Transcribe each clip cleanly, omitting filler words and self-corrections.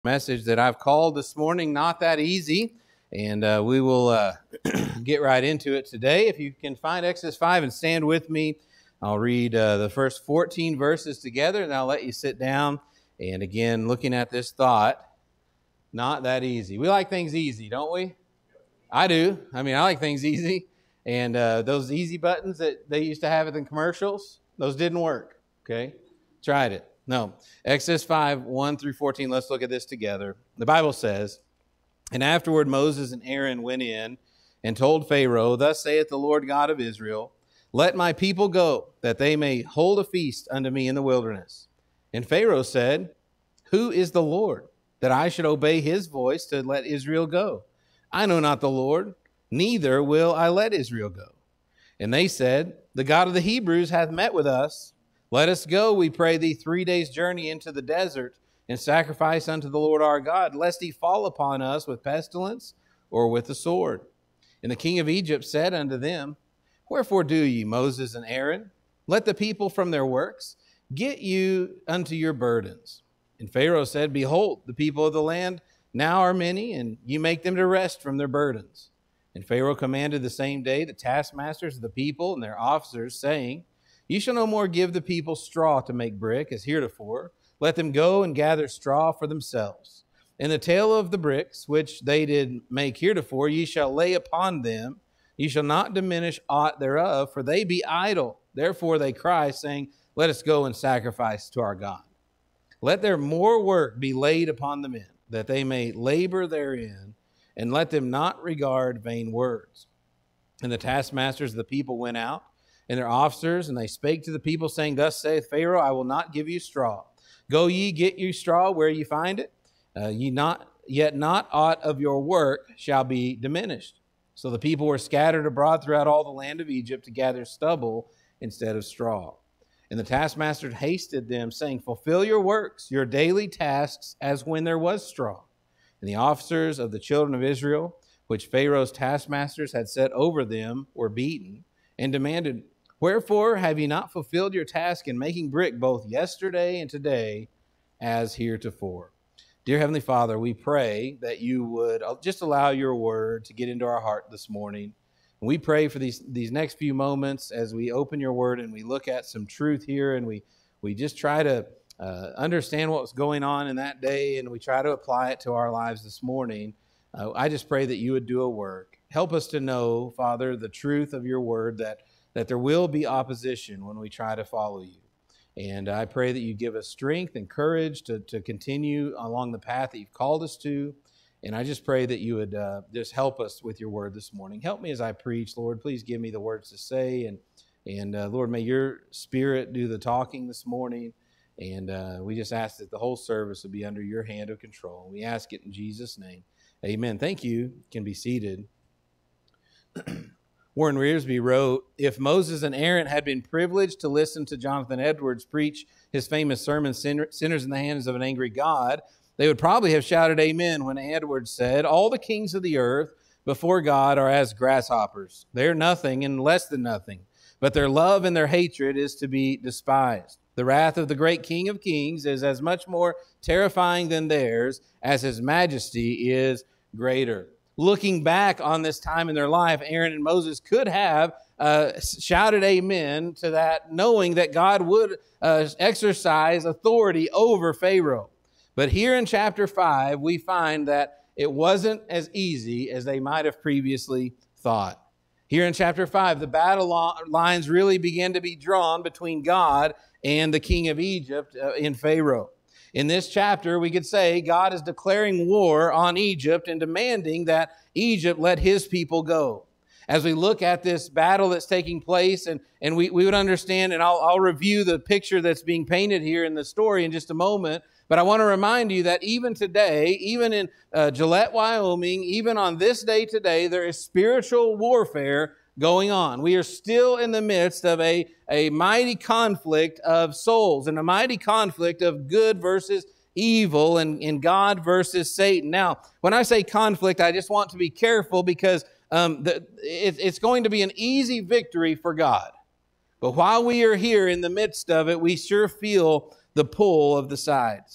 Message that I've called this morning, Not That Easy, and we will get right into it today. If you can find Exodus 5 and stand with me, I'll read the first 14 verses together, and I'll let you sit down. And again, looking at this thought, not that easy. We like things easy, don't we? I do. I like things easy. And those easy buttons that they used to have in the commercials, those didn't work, okay? Tried it. No. Exodus 5, 1 through 14, let's look at this together. The Bible says, "And afterward Moses and Aaron went in and told Pharaoh, Thus saith the Lord God of Israel, Let my people go, that they may hold a feast unto me in the wilderness. And Pharaoh said, Who is the Lord, that I should obey his voice to let Israel go? I know not the Lord, neither will I let Israel go. And they said, The God of the Hebrews hath met with us. Let us go, we pray thee, 3 days' journey into the desert, and sacrifice unto the Lord our God, lest he fall upon us with pestilence or with the sword. And the king of Egypt said unto them, Wherefore do ye, Moses and Aaron? Let the people from their works get you unto your burdens. And Pharaoh said, Behold, the people of the land now are many, and you make them to rest from their burdens. And Pharaoh commanded the same day the taskmasters of the people and their officers, saying, Ye shall no more give the people straw to make brick, as heretofore. Let them go and gather straw for themselves. And the tale of the bricks, which they did make heretofore, ye shall lay upon them. Ye shall not diminish aught thereof, for they be idle. Therefore they cry, saying, Let us go and sacrifice to our God. Let their more work be laid upon the men, that they may labor therein, and let them not regard vain words. And the taskmasters of the people went out, and their officers, and they spake to the people, saying, Thus saith Pharaoh, I will not give you straw. Go ye, get you straw where ye find it. Yet not aught of your work shall be diminished. So the people were scattered abroad throughout all the land of Egypt to gather stubble instead of straw. And the taskmasters hasted them, saying, Fulfill your works, your daily tasks, as when there was straw. And the officers of the children of Israel, which Pharaoh's taskmasters had set over them, were beaten, and demanded, Wherefore have ye not fulfilled your task in making brick both yesterday and today as heretofore? Dear Heavenly Father, we pray that you would just allow your word to get into our heart this morning. And we pray for these next few moments as we open your word and we look at some truth here, and we just try to understand what was going on in that day, and we try to apply it to our lives this morning. I just pray that you would do a work. Help us to know, Father, the truth of your word, that there will be opposition when we try to follow you. And I pray that you give us strength and courage to continue along the path that you've called us to. And I just pray that you would just help us with your word this morning. Help me as I preach, Lord. Please give me the words to say. And Lord, may your spirit do the talking this morning. And we just ask that the whole service would be under your hand of control. We ask it in Jesus' name. Amen. Thank you. You can be seated. Warren Wiersbe wrote, If Moses and Aaron had been privileged to listen to Jonathan Edwards preach his famous sermon, Sinners in the Hands of an Angry God, they would probably have shouted amen when Edwards said, All the kings of the earth before God are as grasshoppers. They're nothing and less than nothing, but their love and their hatred is to be despised. The wrath of the great King of Kings is as much more terrifying than theirs as his majesty is greater. Looking back on this time in their life, Aaron and Moses could have shouted amen to that, knowing that God would exercise authority over Pharaoh. But here in chapter 5, we find that it wasn't as easy as they might have previously thought. Here in chapter 5, the battle lines really begin to be drawn between God and the king of Egypt in Pharaoh. In this chapter, we could say God is declaring war on Egypt and demanding that Egypt let his people go. As we look at this battle that's taking place, and we would understand, and I'll review the picture that's being painted here in the story in just a moment, but I want to remind you that even today, even in Gillette, Wyoming, even on this day today, there is spiritual warfare going on. We are still in the midst of a mighty conflict of souls and a mighty conflict of good versus evil and God versus Satan. Now, when I say conflict, I just want to be careful because it's going to be an easy victory for God. But while we are here in the midst of it, we sure feel the pull of the sides.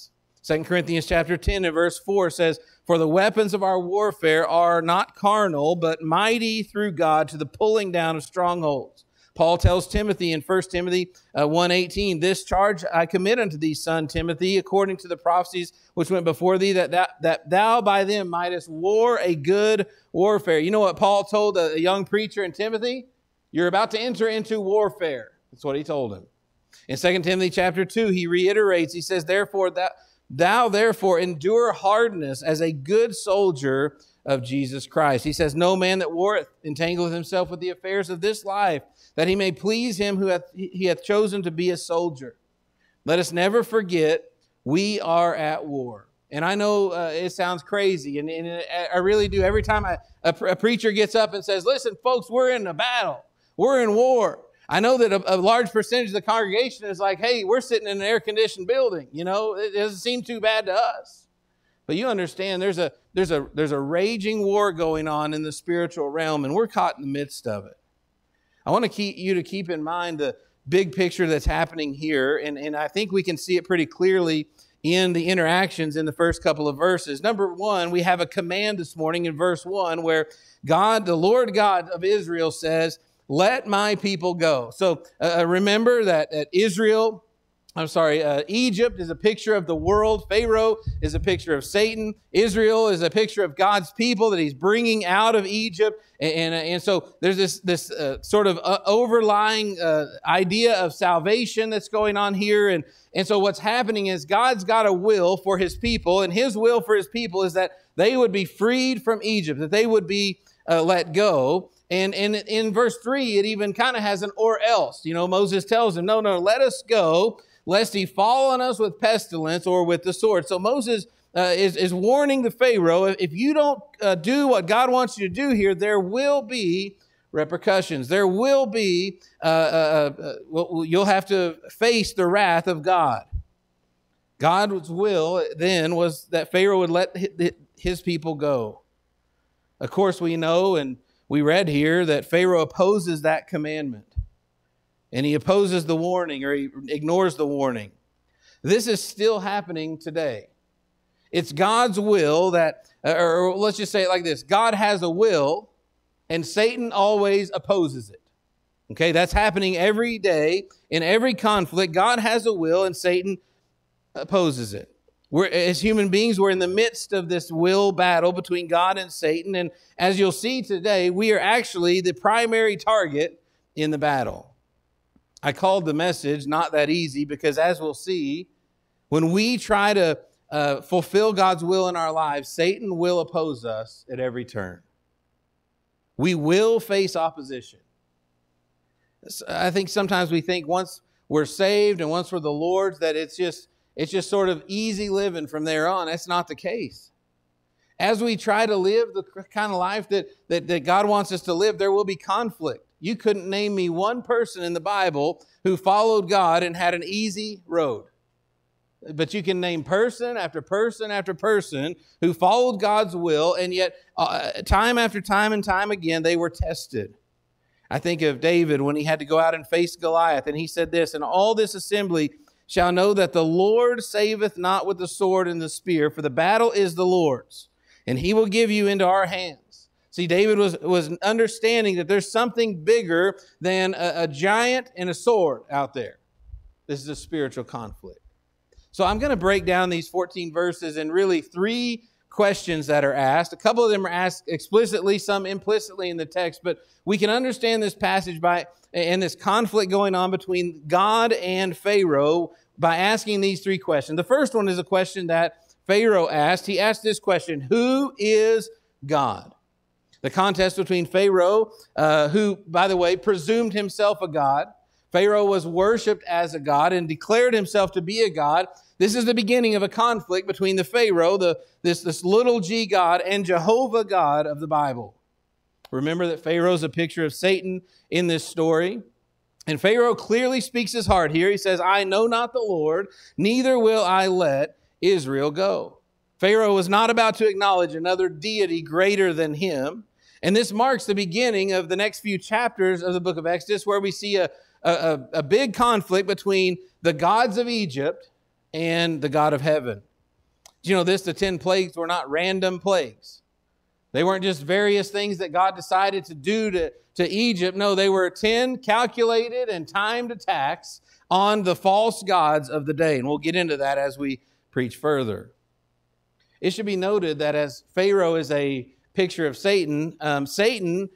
2 Corinthians chapter 10 and verse 4 says, "For the weapons of our warfare are not carnal, but mighty through God to the pulling down of strongholds." Paul tells Timothy in 1 Timothy 1:18, "This charge I commit unto thee, son Timothy, according to the prophecies which went before thee, that thou by them mightest war a good warfare." You know what Paul told a young preacher in Timothy? You're about to enter into warfare. That's what he told him. In 2 Timothy chapter 2, he reiterates, he says, "Therefore, thou therefore endure hardness as a good soldier of Jesus Christ." He says, "No man that warreth entangleth himself with the affairs of this life, that he may please him who he hath chosen to be a soldier." Let us never forget we are at war. And I know it sounds crazy, and I really do. Every time a preacher gets up and says, "Listen, folks, we're in a battle. We're in war." I know that a large percentage of the congregation is like, "Hey, we're sitting in an air-conditioned building. You know, it doesn't seem too bad to us." But you understand there's a raging war going on in the spiritual realm, and we're caught in the midst of it. I want to you to keep in mind the big picture that's happening here, and I think we can see it pretty clearly in the interactions in the first couple of verses. Number one, we have a command this morning in verse 1 where God, the Lord God of Israel, says, "Let my people go." So remember that Egypt is a picture of the world. Pharaoh is a picture of Satan. Israel is a picture of God's people that he's bringing out of Egypt. And so there's this sort of overlying idea of salvation that's going on here. And so what's happening is God's got a will for his people, and his will for his people is that they would be freed from Egypt, that they would be let go. And in verse 3, it even kind of has an "or else." You know, Moses tells him, no, let us go, lest he fall on us with pestilence or with the sword. So Moses is warning the Pharaoh, if you don't do what God wants you to do here, there will be repercussions. There will be, you'll have to face the wrath of God. God's will then was that Pharaoh would let his people go. Of course, we know and we read here that Pharaoh opposes that commandment. And he opposes the warning, or he ignores the warning. This is still happening today. It's God's will that, or let's just say it like this: God has a will, and Satan always opposes it. Okay, that's happening every day in every conflict. God has a will, and Satan opposes it. As human beings, we're in the midst of this will battle between God and Satan. And as you'll see today, we are actually the primary target in the battle. I called the message "Not That Easy" because, as we'll see, when we try to fulfill God's will in our lives, Satan will oppose us at every turn. We will face opposition. I think sometimes we think once we're saved and once we're the Lord's that it's just sort of easy living from there on. That's not the case. As we try to live the kind of life that God wants us to live, there will be conflict. You couldn't name me one person in the Bible who followed God and had an easy road. But you can name person after person after person who followed God's will, and yet time after time and time again, they were tested. I think of David when he had to go out and face Goliath, and he said this, "And all this assembly shall know that the Lord saveth not with the sword and the spear, for the battle is the Lord's, and he will give you into our hands." See, David was understanding that there's something bigger than a giant and a sword out there. This is a spiritual conflict. So I'm going to break down these 14 verses in really 3 questions that are asked. A couple of them are asked explicitly, some implicitly in the text, but we can understand this passage and this conflict going on between God and Pharaoh by asking these 3 questions. The first one is a question that Pharaoh asked. He asked this question: who is God? The contest between Pharaoh, who, by the way, presumed himself a god. Pharaoh was worshipped as a god and declared himself to be a god. This is the beginning of a conflict between the Pharaoh, this little g God, and Jehovah God of the Bible. Remember that Pharaoh is a picture of Satan in this story. And Pharaoh clearly speaks his heart here. He says, "I know not the Lord, neither will I let Israel go." Pharaoh was not about to acknowledge another deity greater than him. And this marks the beginning of the next few chapters of the book of Exodus, where we see a big conflict between the gods of Egypt and the God of heaven. Do you know this? The 10 plagues were not random plagues. They weren't just various things that God decided to do to Egypt. No, they were 10 calculated and timed attacks on the false gods of the day. And we'll get into that as we preach further. It should be noted that as Pharaoh is a picture of Satan, Satan,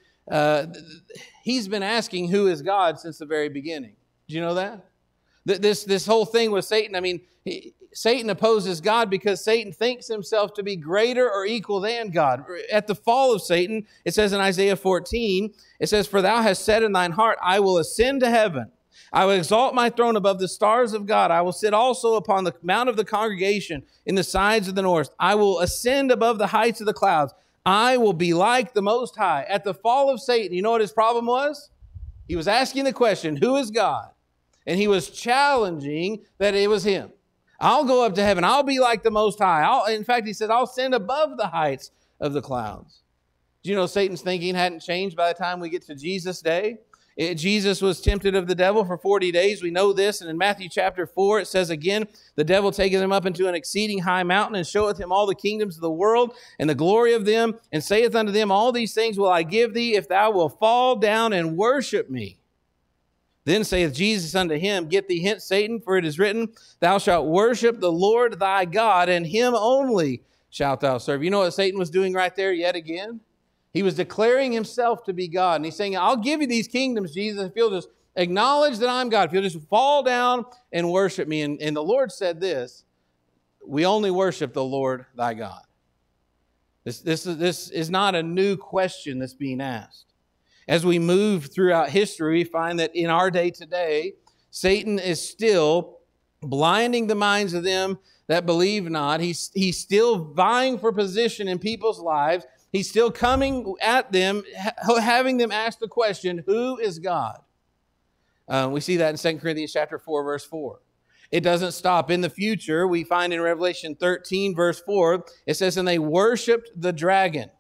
he's been asking who is God since the very beginning. Do you know that? This whole thing with Satan, I mean, Satan opposes God because Satan thinks himself to be greater or equal than God. At the fall of Satan, it says in Isaiah 14, it says, "For thou hast said in thine heart, I will ascend to heaven. I will exalt my throne above the stars of God. I will sit also upon the mount of the congregation in the sides of the north. I will ascend above the heights of the clouds. I will be like the Most High." At the fall of Satan, you know what his problem was? He was asking the question, who is God? And he was challenging that it was him. I'll go up to heaven. I'll be like the Most High. In fact, he said, I'll ascend above the heights of the clouds. Do you know Satan's thinking hadn't changed by the time we get to Jesus' day? Jesus was tempted of the devil for 40 days. We know this. And in Matthew chapter 4, it says again, "The devil taketh him up into an exceeding high mountain and showeth him all the kingdoms of the world and the glory of them, and saith unto them, All these things will I give thee, if thou wilt fall down and worship me. Then saith Jesus unto him, Get thee hence, Satan, for it is written, Thou shalt worship the Lord thy God, and him only shalt thou serve." You know what Satan was doing right there yet again? He was declaring himself to be God. And he's saying, I'll give you these kingdoms, Jesus, if you'll just acknowledge that I'm God, if you'll just fall down and worship me. And the Lord said this, we only worship the Lord thy God. This is not a new question that's being asked. As we move throughout history, we find that in our day today, Satan is still blinding the minds of them that believe not. He's still vying for position in people's lives. He's still coming at them, having them ask the question, who is God? We see that in 2 Corinthians chapter 4, verse 4. It doesn't stop. In the future, we find in Revelation 13, verse 4, it says, "And they worshipped the dragon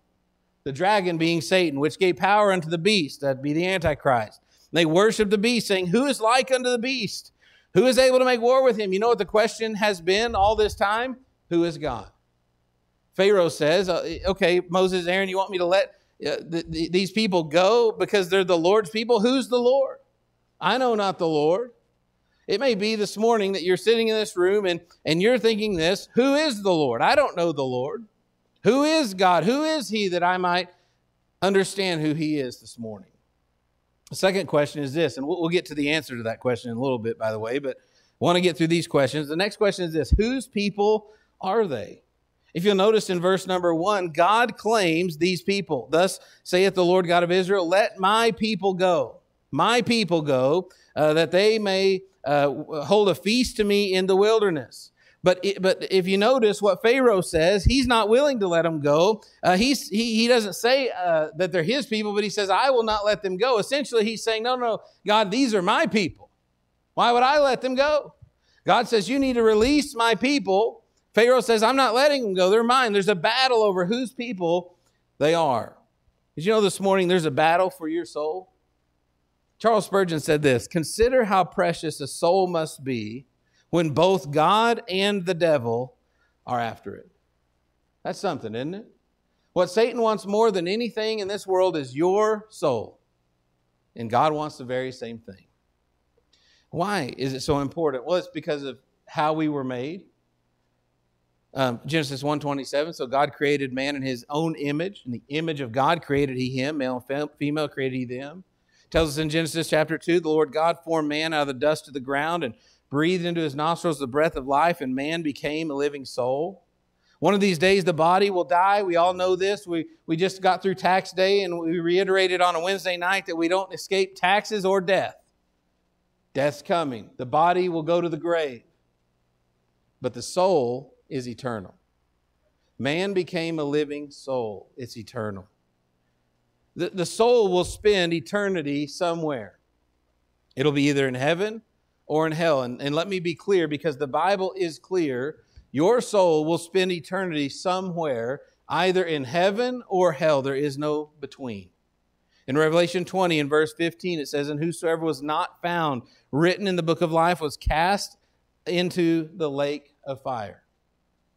being Satan, which gave power unto the beast," that'd be the Antichrist. "They worshipped the beast, saying, Who is like unto the beast? Who is able to make war with him?" You know what the question has been all this time? Who is God? Pharaoh says, okay, Moses, Aaron, you want me to let these people go because they're the Lord's people? Who's the Lord? I know not the Lord. It may be this morning that you're sitting in this room and you're thinking this, who is the Lord? I don't know the Lord. Who is God? Who is he that I might understand who he is this morning? The second question is this, and we'll get to the answer to that question in a little bit, by the way, but I want to get through these questions. The next question is this, whose people are they? If you'll notice in verse number 1, God claims these people. "Thus saith the Lord God of Israel, Let my people go, that they may hold a feast to me in the wilderness." But if you notice what Pharaoh says, he's not willing to let them go. He doesn't say that they're his people, but he says, I will not let them go. Essentially, he's saying, no, God, these are my people. Why would I let them go? God says, you need to release my people. Pharaoh says, I'm not letting them go. They're mine. There's a battle over whose people they are. Did you know this morning there's a battle for your soul? Charles Spurgeon said this, "Consider how precious a soul must be when both God and the devil are after it." That's something, isn't it? What Satan wants more than anything in this world is your soul. And God wants the very same thing. Why is it so important? Well, it's because of how we were made. Genesis 1:27, so God created man in his own image. In the image of God created he him, male and female created he them. It tells us in Genesis chapter 2, the Lord God formed man out of the dust of the ground and breathed into his nostrils the breath of life, and man became a living soul. One of these days the body will die. We all know this. We just got through tax day, and we reiterated on a Wednesday night that we don't escape taxes or death. Death's coming. The body will go to the grave. But the soul is eternal. Man became a living soul. It's eternal. The soul will spend eternity somewhere. It'll be either in heaven or in hell. And let me be clear, because the Bible is clear, your soul will spend eternity somewhere, either in heaven or hell. There is no between. In Revelation 20, in verse 15, it says, "And whosoever was not found written in the book of life was cast into the lake of fire."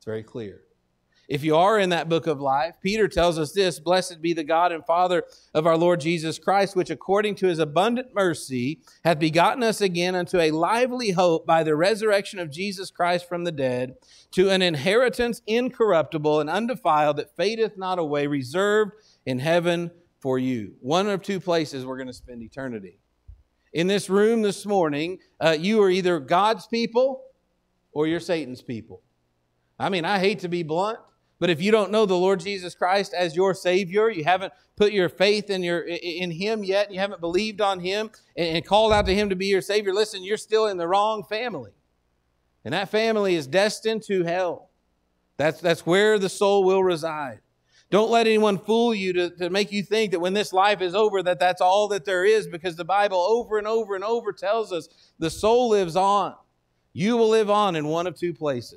It's very clear. If you are in that book of life, Peter tells us this: "Blessed be the God and Father of our Lord Jesus Christ, which according to his abundant mercy hath begotten us again unto a lively hope by the resurrection of Jesus Christ from the dead, to an inheritance incorruptible and undefiled that fadeth not away, reserved in heaven for you." One of two places we're going to spend eternity. In this room this morning, you are either God's people or you're Satan's people. I mean, I hate to be blunt, but if you don't know the Lord Jesus Christ as your Savior, you haven't put your faith in Him yet, you haven't believed on Him and called out to Him to be your Savior, listen, you're still in the wrong family. And that family is destined to hell. That's where the soul will reside. Don't let anyone fool you to make you think that when this life is over, that's all that there is, because the Bible over and over and over tells us the soul lives on. You will live on in one of two places.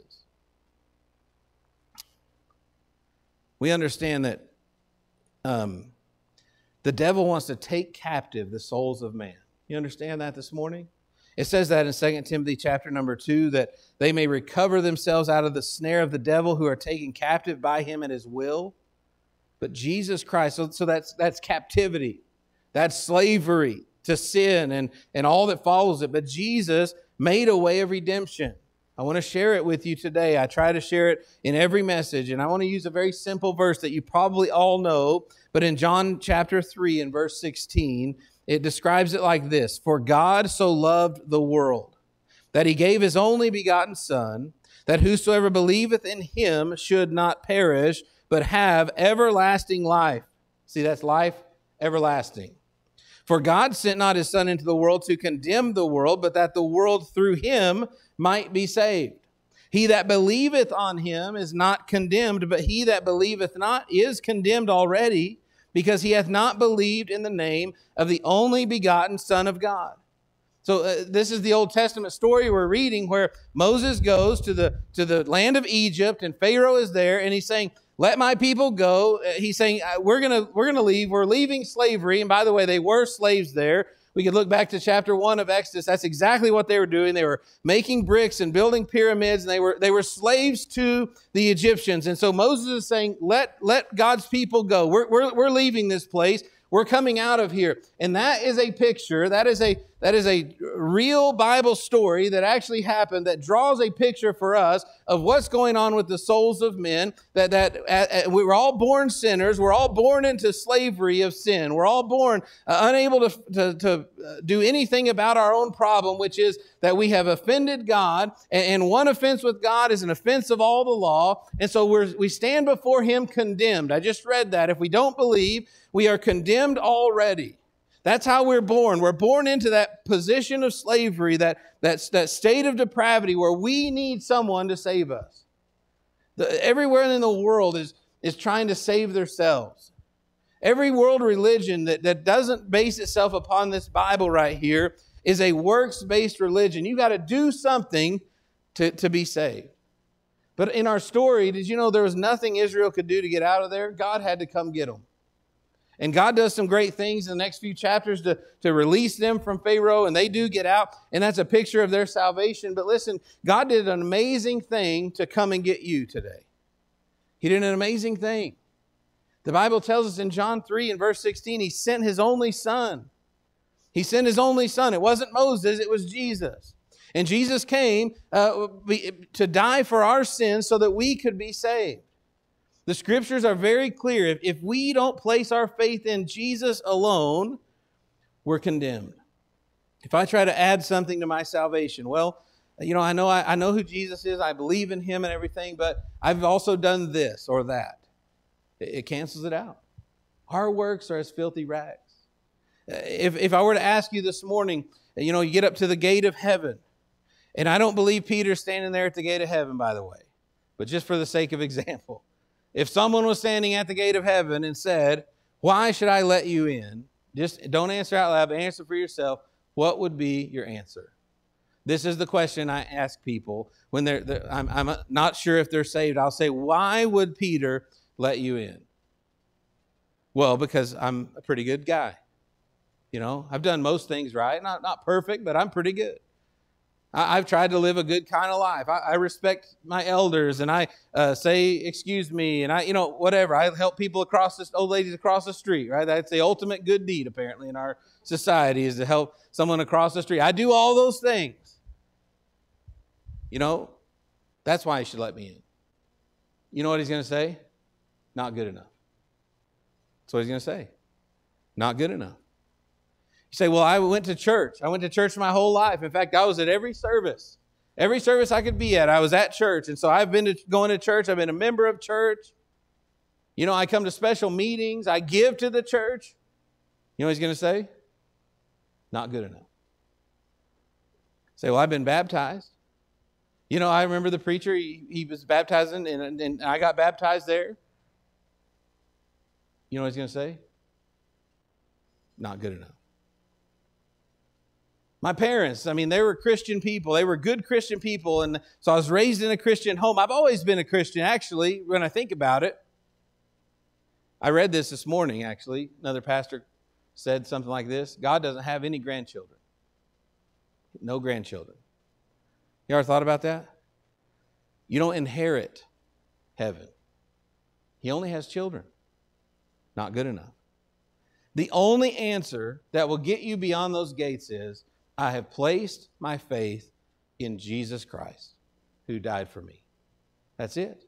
We understand that the devil wants to take captive the souls of man. You understand that this morning? It says that in 2 Timothy chapter number 2, that they may recover themselves out of the snare of the devil, who are taken captive by him at his will. But Jesus Christ, so that's captivity. That's slavery to sin and all that follows it. But Jesus made a way of redemption. I want to share it with you today. I try to share it in every message, and I want to use a very simple verse that you probably all know, but in John chapter 3 and verse 16, it describes it like this: "For God so loved the world, that he gave his only begotten Son, that whosoever believeth in him should not perish, but have everlasting life." See, that's life everlasting. "For God sent not his Son into the world to condemn the world, but that the world through him might be saved. He that believeth on him is not condemned, but he that believeth not is condemned already, because he hath not believed in the name of the only begotten Son of God." So this is the Old Testament story we're reading, where Moses goes to the land of Egypt, and Pharaoh is there, and he's saying, "Let my people go." He's saying, we're gonna leave. We're leaving slavery. And by the way, they were slaves there. We could look back to chapter 1 of Exodus. That's exactly what they were doing. They were making bricks and building pyramids, and they were slaves to the Egyptians. And so Moses is saying, let God's people go. We're leaving this place. We're coming out of here. And that is a picture, that is a real Bible story that actually happened, that draws a picture for us of what's going on with the souls of men, that we were all born sinners. We're all born into slavery of sin. We're all born unable to do anything about our own problem, which is that we have offended God, and one offense with God is an offense of all the law. And so we stand before Him condemned. I just read that. If we don't believe, we are condemned already. That's how we're born. We're born into that position of slavery, that state of depravity where we need someone to save us. Everywhere in the world is trying to save themselves. Every world religion that doesn't base itself upon this Bible right here is a works-based religion. You got to do something to be saved. But in our story, did you know there was nothing Israel could do to get out of there? God had to come get them. And God does some great things in the next few chapters to release them from Pharaoh, and they do get out, and that's a picture of their salvation. But listen, God did an amazing thing to come and get you today. He did an amazing thing. The Bible tells us in John 3 and verse 16, He sent His only Son. He sent His only Son. It wasn't Moses, it was Jesus. And Jesus came to die for our sins so that we could be saved. The Scriptures are very clear. If we don't place our faith in Jesus alone, we're condemned. If I try to add something to my salvation, well, I know who Jesus is. I believe in Him and everything, but I've also done this or that. It cancels it out. Our works are as filthy rags. If I were to ask you this morning, you get up to the gate of heaven, and I don't believe Peter's standing there at the gate of heaven, by the way, but just for the sake of example. If someone was standing at the gate of heaven and said, "Why should I let you in?" Just don't answer out loud, but answer for yourself. What would be your answer? This is the question I ask people when I'm not sure if they're saved. I'll say, "Why would Peter let you in?" Well, because I'm a pretty good guy. I've done most things right. Not perfect, but I'm pretty good. I've tried to live a good kind of life. I respect my elders, and I say, excuse me, and whatever. I help people old ladies across the street, right? That's the ultimate good deed, apparently, in our society, is to help someone across the street. I do all those things. That's why he should let me in. You know what he's going to say? Not good enough. That's what he's going to say. Not good enough. You say, well, I went to church. I went to church my whole life. In fact, I was at every service. Every service I could be at, I was at church. And so I've been going to church. I've been a member of church. I come to special meetings. I give to the church. You know what he's going to say? Not good enough. Say, well, I've been baptized. I remember the preacher, he was baptizing, and I got baptized there. You know what he's going to say? Not good enough. My parents, they were Christian people. They were good Christian people, and so I was raised in a Christian home. I've always been a Christian, actually, when I think about it. I read this morning, actually. Another pastor said something like this: God doesn't have any grandchildren. No grandchildren. You ever thought about that? You don't inherit heaven. He only has children. Not good enough. The only answer that will get you beyond those gates is, I have placed my faith in Jesus Christ, who died for me. That's it.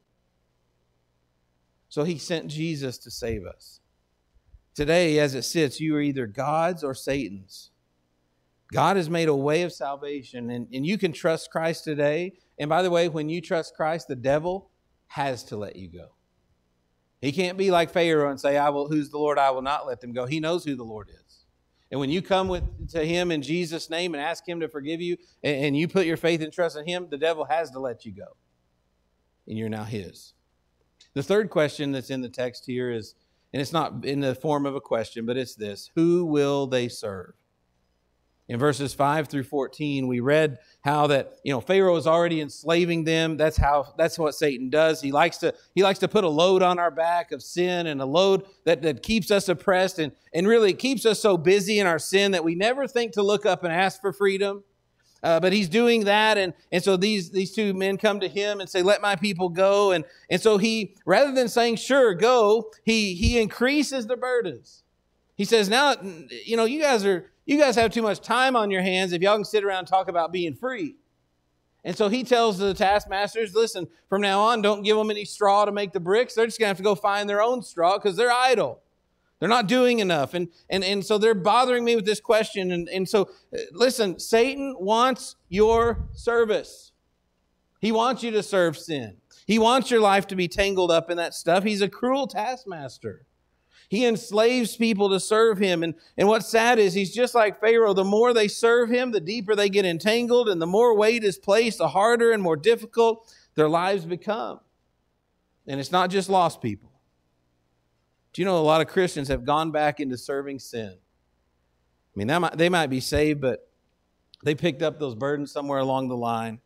So he sent Jesus to save us. Today, as it sits, you are either God's or Satan's. God has made a way of salvation, and you can trust Christ today. And by the way, when you trust Christ, the devil has to let you go. He can't be like Pharaoh and say, who's the Lord? I will not let them go. He knows who the Lord is. And when you come to him in Jesus' name and ask him to forgive you, and you put your faith and trust in him, the devil has to let you go. And you're now his. The third question that's in the text here is, and it's not in the form of a question, but it's this: who will they serve? In verses 5 through 14, we read how that, Pharaoh is already enslaving them. That's what Satan does. He likes to put a load on our back of sin, and a load that keeps us oppressed and really keeps us so busy in our sin that we never think to look up and ask for freedom. But he's doing that, and so these two men come to him and say, let my people go. And so he, rather than saying, sure, go, he increases the burdens. He says, now, you guys have too much time on your hands if y'all can sit around and talk about being free. And so he tells the taskmasters, listen, from now on, don't give them any straw to make the bricks. They're just going to have to go find their own straw because they're idle. They're not doing enough. And so they're bothering me with this question. And so, listen, Satan wants your service. He wants you to serve sin. He wants your life to be tangled up in that stuff. He's a cruel taskmaster. He enslaves people to serve him. And what's sad is he's just like Pharaoh. The more they serve him, the deeper they get entangled, and the more weight is placed, the harder and more difficult their lives become. And it's not just lost people. Do you know a lot of Christians have gone back into serving sin? They might be saved, but they picked up those burdens somewhere along the line.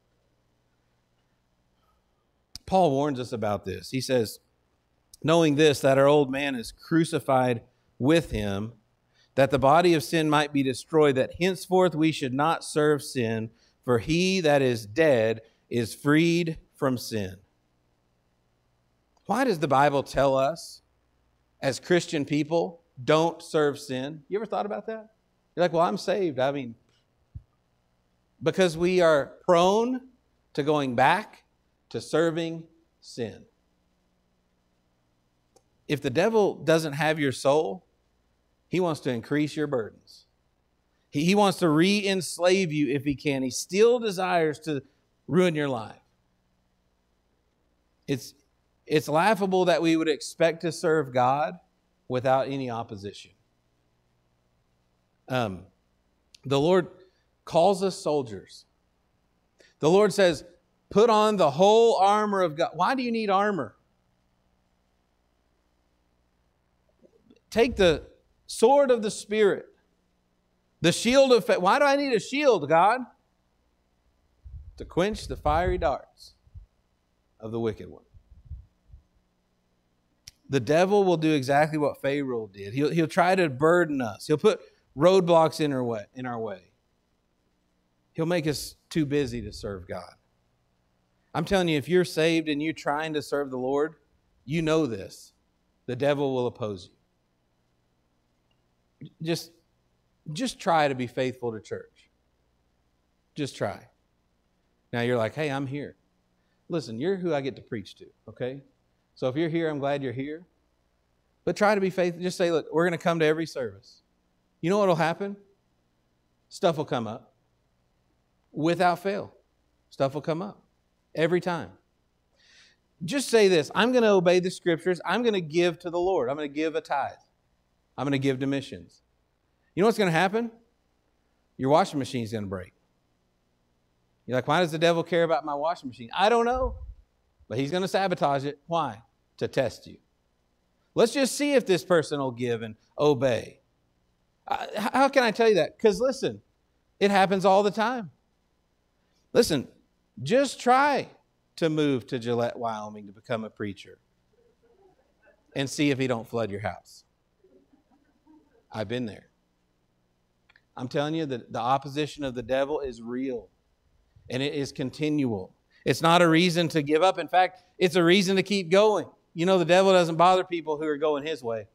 Paul warns us about this. He says, knowing this, that our old man is crucified with him, that the body of sin might be destroyed, that henceforth we should not serve sin, for he that is dead is freed from sin. Why does the Bible tell us, as Christian people, don't serve sin? You ever thought about that? You're like, well, I'm saved. Because we are prone to going back to serving sin. If the devil doesn't have your soul, he wants to increase your burdens. He wants to re-enslave you if he can. He still desires to ruin your life. It's laughable that we would expect to serve God without any opposition. The Lord calls us soldiers. The Lord says, put on the whole armor of God. Why do you need armor? Take the sword of the Spirit, the shield of faith. Why do I need a shield, God? To quench the fiery darts of the wicked one. The devil will do exactly what Pharaoh did. He'll try to burden us. He'll put roadblocks in our way. He'll make us too busy to serve God. I'm telling you, if you're saved and you're trying to serve the Lord, you know this. The devil will oppose you. Just try to be faithful to church. Just try. Now you're like, hey, I'm here. Listen, you're who I get to preach to, okay? So if you're here, I'm glad you're here. But try to be faithful. Just say, look, we're going to come to every service. You know what will happen? Stuff will come up. Without fail. Stuff will come up. Every time. Just say this. I'm going to obey the Scriptures. I'm going to give to the Lord. I'm going to give a tithe. I'm going to give to missions. You know what's going to happen? Your washing machine's going to break. You're like, why does the devil care about my washing machine? I don't know. But he's going to sabotage it. Why? To test you. Let's just see if this person will give and obey. How can I tell you that? Because listen, it happens all the time. Listen, just try to move to Gillette, Wyoming to become a preacher and see if he don't flood your house. I've been there. I'm telling you that the opposition of the devil is real and it is continual. It's not a reason to give up. In fact, it's a reason to keep going. You know, the devil doesn't bother people who are going his way.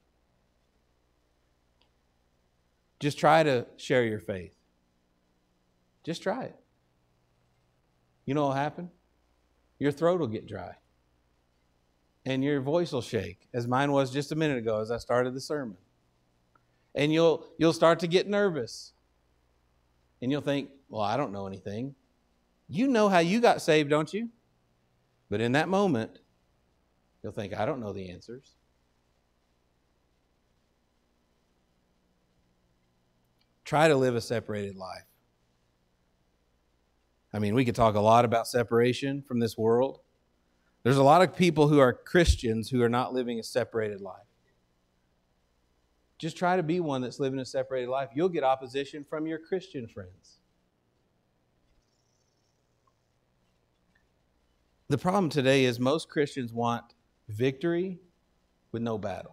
Just try to share your faith. Just try it. You know what will happen? Your throat will get dry. And your voice will shake, as mine was just a minute ago as I started the sermon. And you'll start to get nervous. And you'll think, well, I don't know anything. You know how you got saved, don't you? But in that moment, you'll think, I don't know the answers. Try to live a separated life. I mean, we could talk a lot about separation from this world. There's a lot of people who are Christians who are not living a separated life. Just try to be one that's living a separated life. You'll get opposition from your Christian friends. The problem today is most Christians want victory with no battle.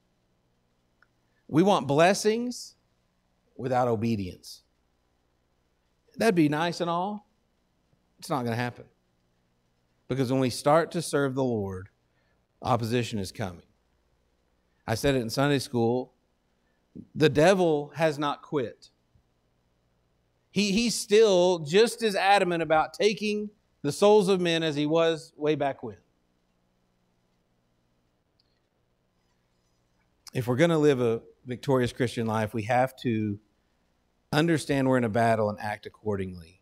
We want blessings without obedience. That'd be nice and all. It's not going to happen. Because when we start to serve the Lord, opposition is coming. I said it in Sunday school. The devil has not quit. He's still just as adamant about taking the souls of men as he was way back when. If we're going to live a victorious Christian life, we have to understand we're in a battle and act accordingly.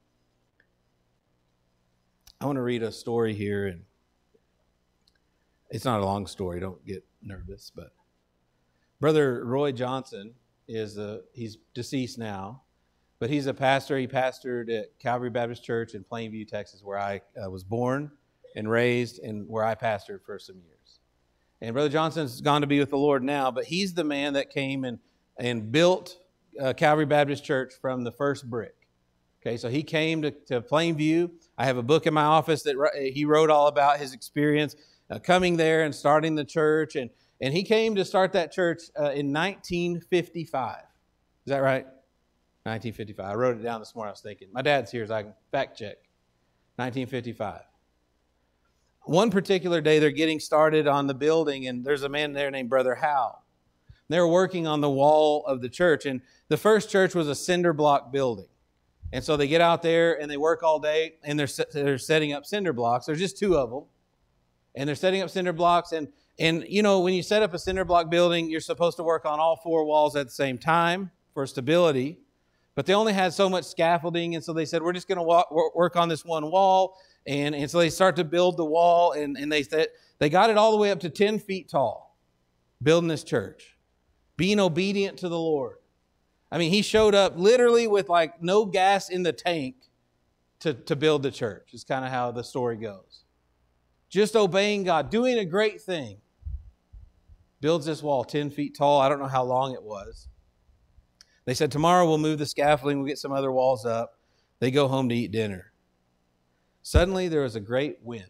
I want to read a story here, and it's not a long story. Don't get nervous, but Brother Roy Johnson he's deceased now, but he's a pastor. He pastored at Calvary Baptist Church in Plainview, Texas, where I was born and raised, and where I pastored for some years. And Brother Johnson's gone to be with the Lord now, but he's the man that came and built Calvary Baptist Church from the first brick. Okay, so he came to Plainview. I have a book in my office that he wrote all about his experience coming there and starting the church. And he came to start that church in 1955. Is that right? 1955. I wrote it down this morning. I was thinking. My dad's here so I can fact check. 1955. One particular day, they're getting started on the building, and there's a man there named Brother Howe. They were working on the wall of the church, and the first church was a cinder block building. And so they get out there and they work all day, and they're setting up cinder blocks. There's just two of them. And they're setting up cinder blocks. And you know, when you set up a cinder block building, you're supposed to work on all four walls at the same time for stability. But they only had so much scaffolding, and so they said, we're just going to work on this one wall. And so they start to build the wall, and they got it all the way up to 10 feet tall, building this church, being obedient to the Lord. I mean, he showed up literally with like no gas in the tank to build the church. It's kind of how the story goes. Just obeying God, doing a great thing. Builds this wall 10 feet tall. I don't know how long it was. They said, tomorrow we'll move the scaffolding. We'll get some other walls up. They go home to eat dinner. Suddenly there was a great wind.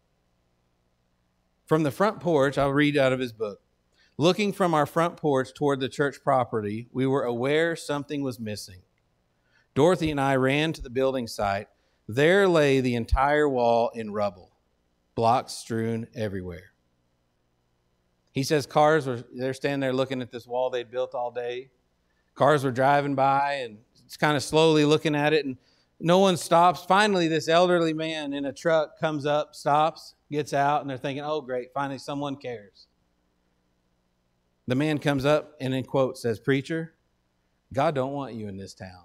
From the front porch, I'll read out of his book. Looking from our front porch toward the church property, we were aware something was missing. Dorothy and I ran to the building site. There lay the entire wall in rubble, blocks strewn everywhere. He says they're standing there looking at this wall they'd built all day. Cars were driving by and it's kind of slowly looking at it, and no one stops. Finally, this elderly man in a truck comes up, stops, gets out, and they're thinking, oh, great, finally someone cares. The man comes up and in quote says, "Preacher, God don't want you in this town."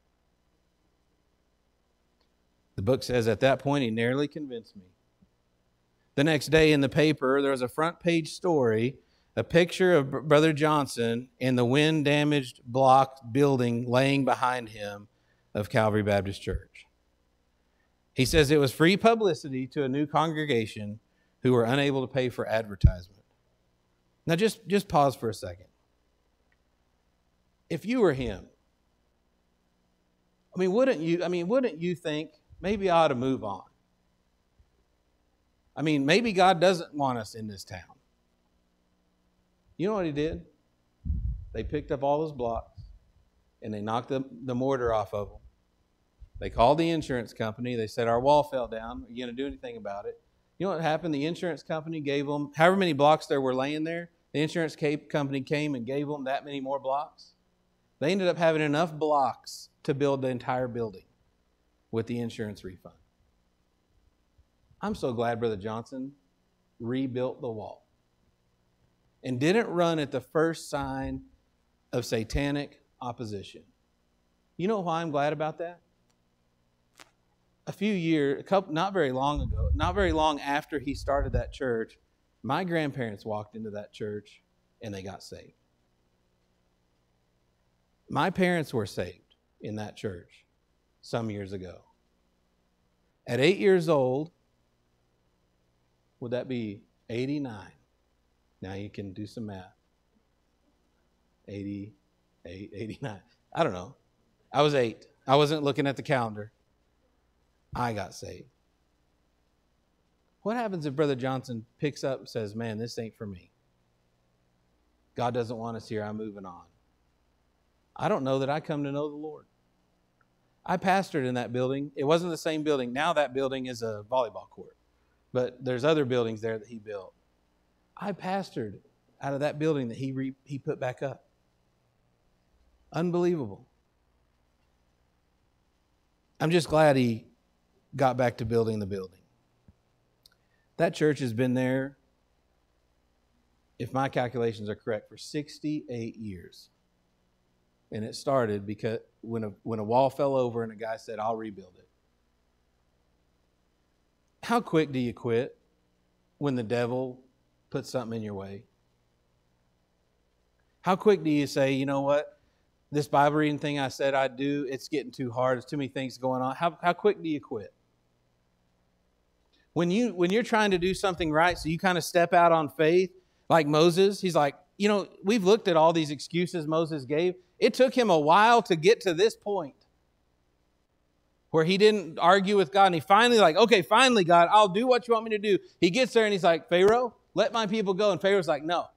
The book says at that point he nearly convinced me. The next day in the paper, there was a front page story, a picture of Brother Johnson in the wind-damaged block building laying behind him of Calvary Baptist Church. He says it was free publicity to a new congregation who were unable to pay for advertisement. Now just pause for a second. If you were him, wouldn't you think maybe I ought to move on? Maybe God doesn't want us in this town. You know what he did? They picked up all those blocks and they knocked the mortar off of them. They called the insurance company. They said, our wall fell down. Are you going to do anything about it? You know what happened? The insurance company gave them, however many blocks there were laying there, the insurance company came and gave them that many more blocks. They ended up having enough blocks to build the entire building with the insurance refund. I'm so glad Brother Johnson rebuilt the wall and didn't run at the first sign of satanic opposition. You know why I'm glad about that? Not very long after he started that church, my grandparents walked into that church and they got saved. My parents were saved in that church some years ago. At 8 years old, would that be 89? Now you can do some math. 88, 89. I don't know. I was 8. I wasn't looking at the calendar. I got saved. What happens if Brother Johnson picks up and says, man, this ain't for me? God doesn't want us here. I'm moving on. I don't know that I come to know the Lord. I pastored in that building. It wasn't the same building. Now that building is a volleyball court. But there's other buildings there that he built. I pastored out of that building that he put back up. Unbelievable. I'm just glad he got back to building the building. That church has been there, if my calculations are correct, for 68 years. And it started because when a wall fell over and a guy said, I'll rebuild it. How quick do you quit when the devil puts something in your way? How quick do you say, you know what? This Bible reading thing I said I'd do, it's getting too hard. There's too many things going on. How quick do you quit? When you're trying to do something right, so you kind of step out on faith, like Moses, he's like, we've looked at all these excuses Moses gave. It took him a while to get to this point where he didn't argue with God. And he finally finally, God, I'll do what you want me to do. He gets there and he's like, Pharaoh, let my people go. And Pharaoh's like, no.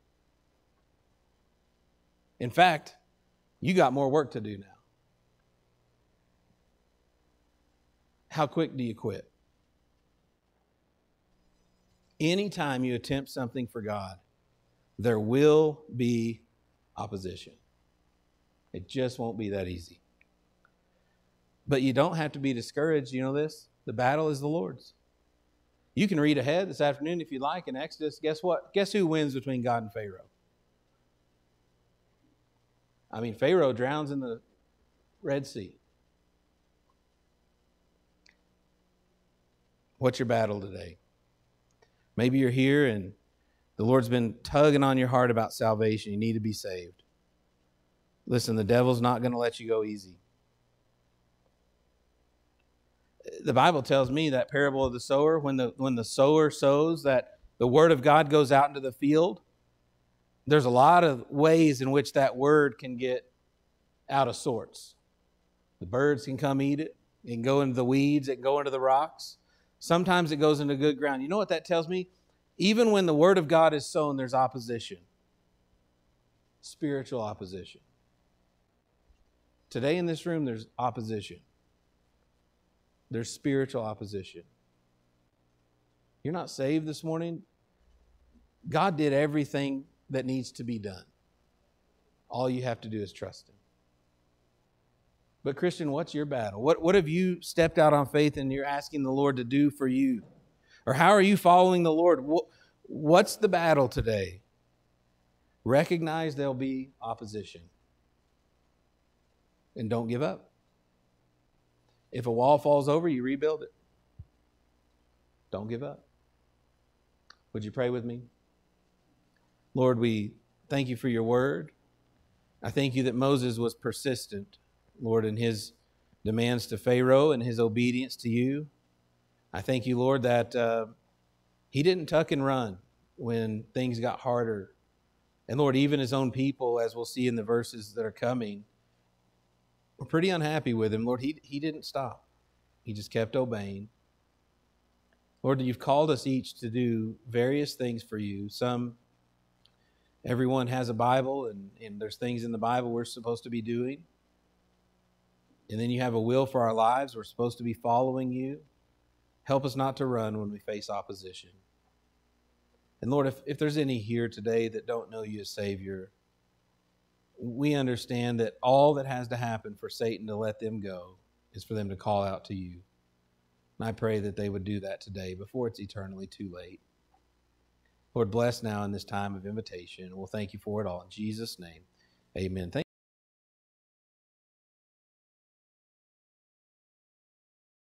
In fact, you got more work to do now. How quick do you quit? Anytime you attempt something for God, there will be opposition. It just won't be that easy. But you don't have to be discouraged. You know this? The battle is the Lord's. You can read ahead this afternoon if you like in Exodus. Guess what? Guess who wins between God and Pharaoh? Pharaoh drowns in the Red Sea. What's your battle today? Maybe you're here and the Lord's been tugging on your heart about salvation. You need to be saved. Listen, the devil's not going to let you go easy. The Bible tells me that parable of the sower, when the sower sows, that the word of God goes out into the field. There's a lot of ways in which that word can get out of sorts. The birds can come eat it. It can go into the weeds. It can go into the rocks. Sometimes it goes into good ground. You know what that tells me? Even when the word of God is sown, there's opposition. Spiritual opposition. Today in this room, there's opposition. There's spiritual opposition. You're not saved this morning. God did everything that needs to be done. All you have to do is trust Him. But Christian, what's your battle? What have you stepped out on faith and you're asking the Lord to do for you? Or how are you following the Lord? What's the battle today? Recognize there'll be opposition. And don't give up. If a wall falls over, you rebuild it. Don't give up. Would you pray with me? Lord, we thank you for your word. I thank you that Moses was persistent, Lord, in his demands to Pharaoh and his obedience to you. I thank you, Lord, that he didn't tuck and run when things got harder. And Lord, even his own people, as we'll see in the verses that are coming, were pretty unhappy with him. Lord, he didn't stop. He just kept obeying. Lord, you've called us each to do various things for you. Everyone has a Bible, and there's things in the Bible we're supposed to be doing. And then you have a will for our lives. We're supposed to be following you. Help us not to run when we face opposition. And Lord, if there's any here today that don't know you as Savior, we understand that all that has to happen for Satan to let them go is for them to call out to you. And I pray that they would do that today before it's eternally too late. Lord, bless now in this time of invitation. We'll thank you for it all. In Jesus' name, amen.